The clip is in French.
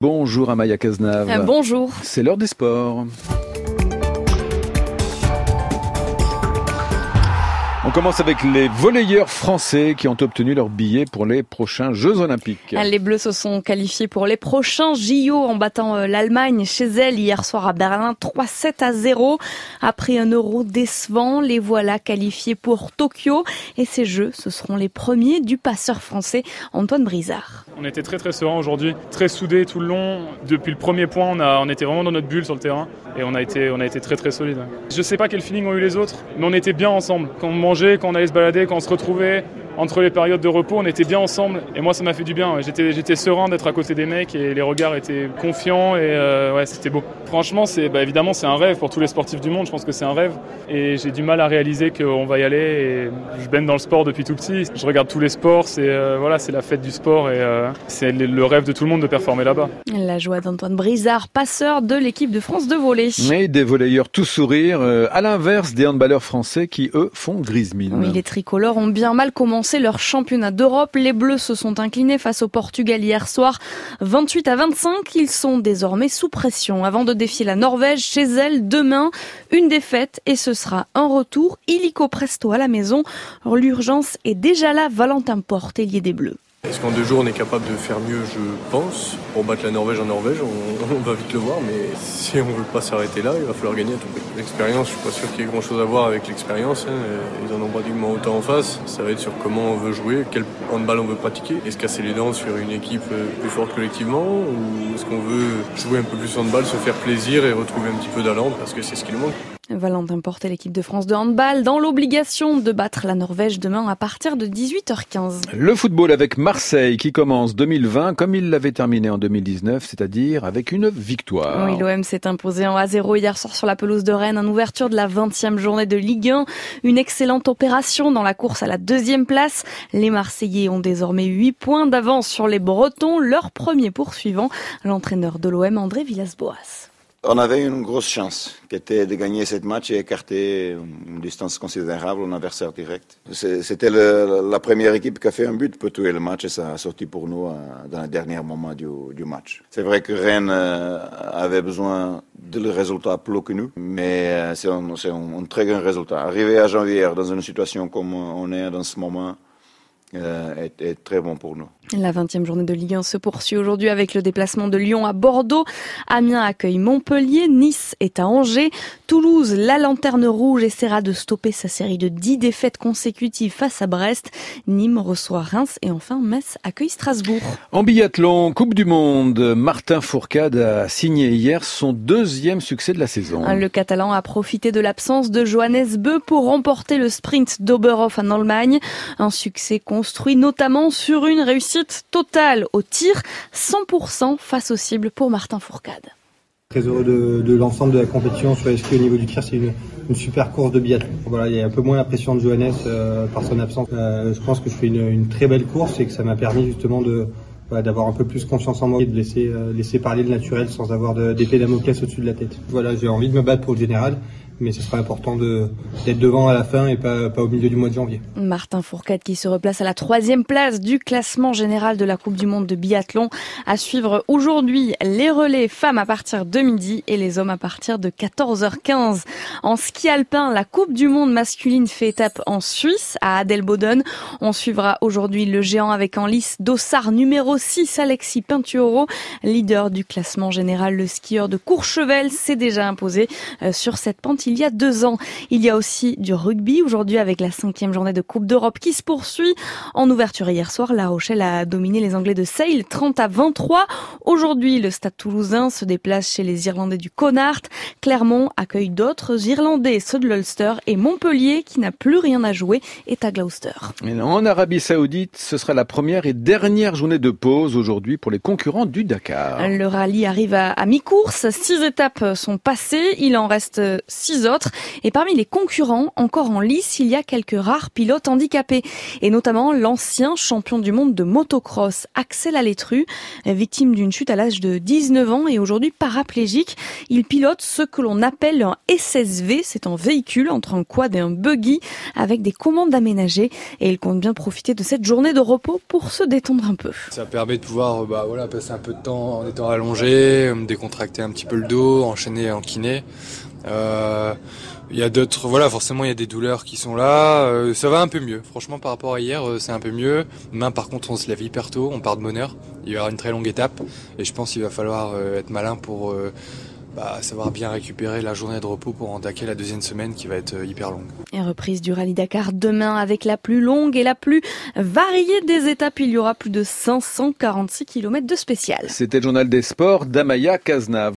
Bonjour Amaya Cazenave. Bonjour. C'est l'heure des sports. On commence avec les volleyeurs français qui ont obtenu leur billet pour les prochains Jeux Olympiques. Les Bleus se sont qualifiés pour les prochains JO en battant l'Allemagne chez elle hier soir à Berlin 3-7-0. Après un Euro décevant, les voilà qualifiés pour Tokyo. Et ces Jeux, ce seront les premiers du passeur français Antoine Brizard. On était très serein aujourd'hui, très soudés tout le long. Depuis le premier point, on était vraiment dans notre bulle sur le terrain et on a été très solide. Je sais pas quel feeling ont eu les autres, mais on était bien ensemble. Quand on mangeait, quand on allait se balader, quand on se retrouvait, entre les périodes de repos, on était bien ensemble et moi ça m'a fait du bien. J'étais serein d'être à côté des mecs et les regards étaient confiants et c'était beau. Franchement, évidemment c'est un rêve pour tous les sportifs du monde, je pense que c'est un rêve et j'ai du mal à réaliser qu'on va y aller. Et je baigne dans le sport depuis tout petit, je regarde tous les sports, c'est la fête du sport et c'est le rêve de tout le monde de performer là-bas. La joie d'Antoine Brizard, passeur de l'équipe de France de volley. Mais des volleyeurs tout sourire, à l'inverse des handballeurs français qui eux font grise mine. Oui, les tricolores ont bien mal commencé leur championnat d'Europe. Les Bleus se sont inclinés face au Portugal hier soir 28-25. Ils sont désormais sous pression avant de défier la Norvège chez elle demain. Une défaite et ce sera un retour illico presto à la maison. L'urgence est déjà là. Valentin Porte, ailier des Bleus. Est-ce qu'en 2 jours on est capable de faire mieux, je pense. Pour battre la Norvège en Norvège, on va vite le voir, mais si on veut pas s'arrêter là, il va falloir gagner à tout prix. L'expérience, je suis pas sûr qu'il y ait grand chose à voir avec l'expérience. Ils en ont pratiquement autant en face. Ça va être sur comment on veut jouer, quel handball on veut pratiquer. Est-ce casser les dents sur une équipe plus forte collectivement ou est-ce qu'on veut jouer un peu plus handball, se faire plaisir et retrouver un petit peu d'allant parce que c'est ce qu'il manque. Valentin Porte et l'équipe de France de handball dans l'obligation de battre la Norvège demain à partir de 18h15. Le football avec Marseille qui commence 2020 comme il l'avait terminé en 2019, c'est-à-dire avec une victoire. Oui, l'OM s'est imposé en 1-0 hier soir sur la pelouse de Rennes en ouverture de la 20e journée de Ligue 1. Une excellente opération dans la course à la 2e place. Les Marseillais ont désormais 8 points d'avance sur les Bretons, leur premier poursuivant, l'entraîneur de l'OM André Villas-Boas. On avait une grosse chance, qui était de gagner ce match et écarter une distance considérable en adversaire direct. C'était la première équipe qui a fait un but pour tuer le match et ça a sorti pour nous dans les derniers moments du match. C'est vrai que Rennes avait besoin de le résultat plus que nous, mais c'est un très grand résultat. Arriver à janvier dans une situation comme on est dans ce moment, est très bon pour nous. La 20e journée de Ligue 1 se poursuit aujourd'hui avec le déplacement de Lyon à Bordeaux. Amiens accueille Montpellier, Nice est à Angers. Toulouse, la lanterne rouge, essaiera de stopper sa série de 10 défaites consécutives face à Brest. Nîmes reçoit Reims et enfin Metz accueille Strasbourg. En biathlon, Coupe du Monde, Martin Fourcade a signé hier son 2e succès de la saison. Le Catalan a profité de l'absence de Johannes Beu pour remporter le sprint d'Oberhof en Allemagne. Un succès construit notamment sur une réussite totale au tir, 100% face aux cibles pour Martin Fourcade. Très heureux de l'ensemble de la compétition sur les skis au niveau du tir, c'est une super course de biathlon. Voilà, il y a un peu moins la pression de Johannes par son absence. Je pense que je fais une très belle course et que ça m'a permis justement d'avoir un peu plus confiance en moi et de laisser parler le naturel sans avoir d'épée Damoclès au-dessus de la tête. Voilà, j'ai envie de me battre pour le général, mais ce sera important d'être devant à la fin et pas au milieu du mois de janvier. Martin Fourcade qui se replace à la 3e place du classement général de la Coupe du Monde de biathlon. À suivre aujourd'hui les relais femmes à partir de midi et les hommes à partir de 14h15. En ski alpin, la Coupe du Monde masculine fait étape en Suisse, à Adelboden. On suivra aujourd'hui le géant avec en lice dossard numéro 6, Alexis Pinturo. Leader du classement général, le skieur de Courchevel s'est déjà imposé sur cette pente il y a 2 ans. Il y a aussi du rugby aujourd'hui avec la 5e journée de Coupe d'Europe qui se poursuit. En ouverture hier soir, La Rochelle a dominé les Anglais de Sale 30-23. Aujourd'hui, le Stade Toulousain se déplace chez les Irlandais du Connacht. Clermont accueille d'autres Irlandais, ceux de l'Ulster, et Montpellier, qui n'a plus rien à jouer, est à Gloucester. En Arabie Saoudite, ce sera la première et dernière journée de pause aujourd'hui pour les concurrents du Dakar. Le rallye arrive à mi-course. 6 étapes sont passées. Il en reste 6 6 autres. Et parmi les concurrents, encore en lice, il y a quelques rares pilotes handicapés. Et notamment l'ancien champion du monde de motocross, Axel Alétru, victime d'une chute à l'âge de 19 ans et aujourd'hui paraplégique. Il pilote ce que l'on appelle un SSV, c'est un véhicule entre un quad et un buggy avec des commandes aménagées. Et il compte bien profiter de cette journée de repos pour se détendre un peu. Ça permet de pouvoir passer un peu de temps en étant allongé, décontracter un petit peu le dos, enchaîner en kiné. Il y a d'autres, forcément il y a des douleurs qui sont là, ça va un peu mieux. Franchement par rapport à hier, c'est un peu mieux. Demain par contre on se lève hyper tôt, on part de bonne heure. Il y aura une très longue étape et je pense qu'il va falloir être malin pour savoir bien récupérer la journée de repos pour attaquer la deuxième semaine qui va être hyper longue. Et reprise du Rallye Dakar demain avec la plus longue et la plus variée des étapes. Il y aura plus de 546 km de spécial. C'était le journal des sports d'Amaya Cazenave.